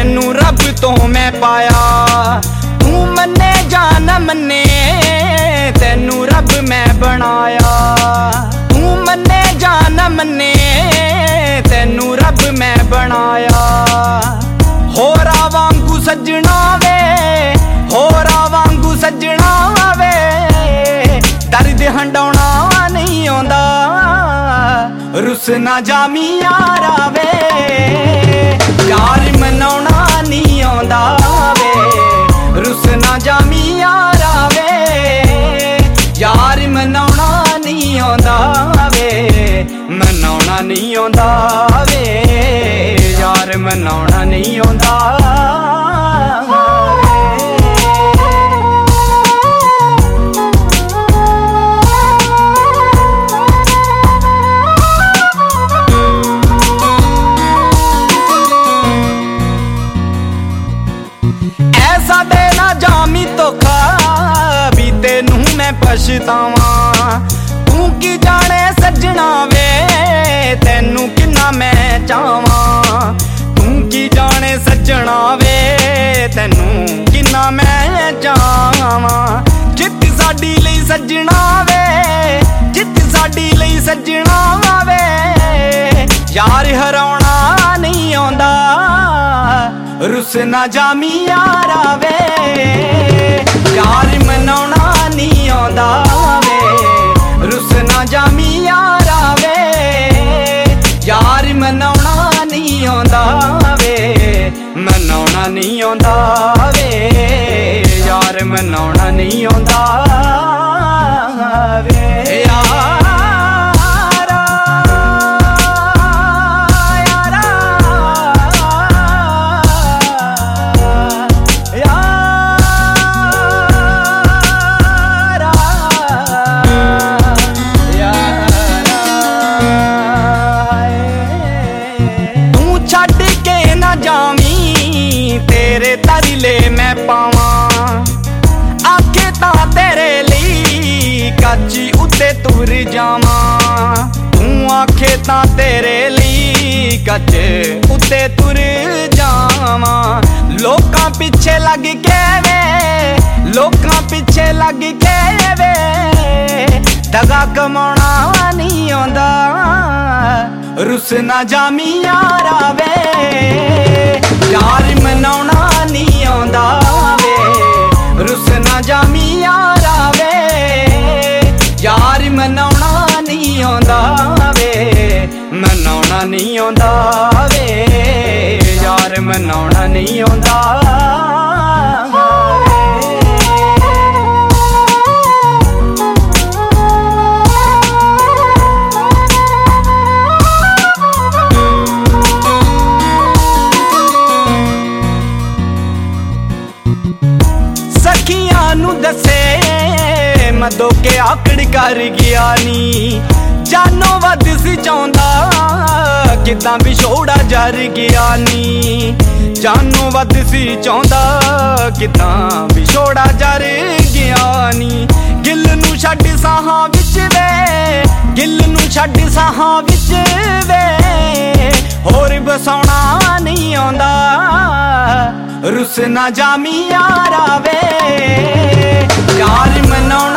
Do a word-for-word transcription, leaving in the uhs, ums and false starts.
तैनू रब तो मैं पाया। तू मन्ने जान मन्ने तैनू रब मैं बनाया। तू मन्ने जान मन्ने तैनू रब मैं बनाया। होरा वांगू सजना वे होरा वांगू सजना वे दर्द हंडाउणा नहीं आंदा। रुस ना जामी यारा वे यार मनाउणा नहीं आंदा वे। रुस ना जामी यारा वे यार मनाउणा नहीं आंदा वे। मनाउणा नहीं आंदा वे यार मनाउणा नहीं आंदा। ऐसा देना जामी धोखा भी तेनू मैं पछतावा। तू की जाने सजना वे तैनू किन्ना मैं चाहवा। तू की जाने सजना वे तैनू किन्ना मैं चाहवा। जित साडी लई सजना वे जित साडी लई सजना वे यार हराउणा नहीं आंदा। रुस ना जामी यारा वे यार मनाउणा नहीं आंदा वे। रुस ना जामी यारा वे यार मनाउणा नहीं आंदा वे। मनाउणा नहीं आंदा वे यार मनाउणा नहीं आंदा वे। तेरे तरले मैं पावा आखे ता तेरे ली काची उत्ते तुर जावा। तू आखे ता तेरे ली कच्चे उत्ते तुर जावा। लोकां पिछे लग के वे लोकां पिछे लग के वे दगा कमाउणा नहीं आंदा। रुस ना जामी यारा वे यार मनाउणा नहीं आंदा वे। रुस ना जामी यारा वे यार मनाउणा नहीं आंदा वे। मनाउणा नहीं आंदा वे यार मनाउणा नहीं आंदा। सखियां नू दसे मदो के आकड़ कर गया नी। जानो वध सी चाहुंदा किदां विछोड़ा जर गया नी। जानो वध सी चाहुंदा किदां विछोड़ा जर गया नी। गिल नू छड्ड साहां विच वे गिल नू छड्ड साहां विच वे होर बसाउणा नहीं आंदा। रुस ना जामी यारा वे यार मनाउणा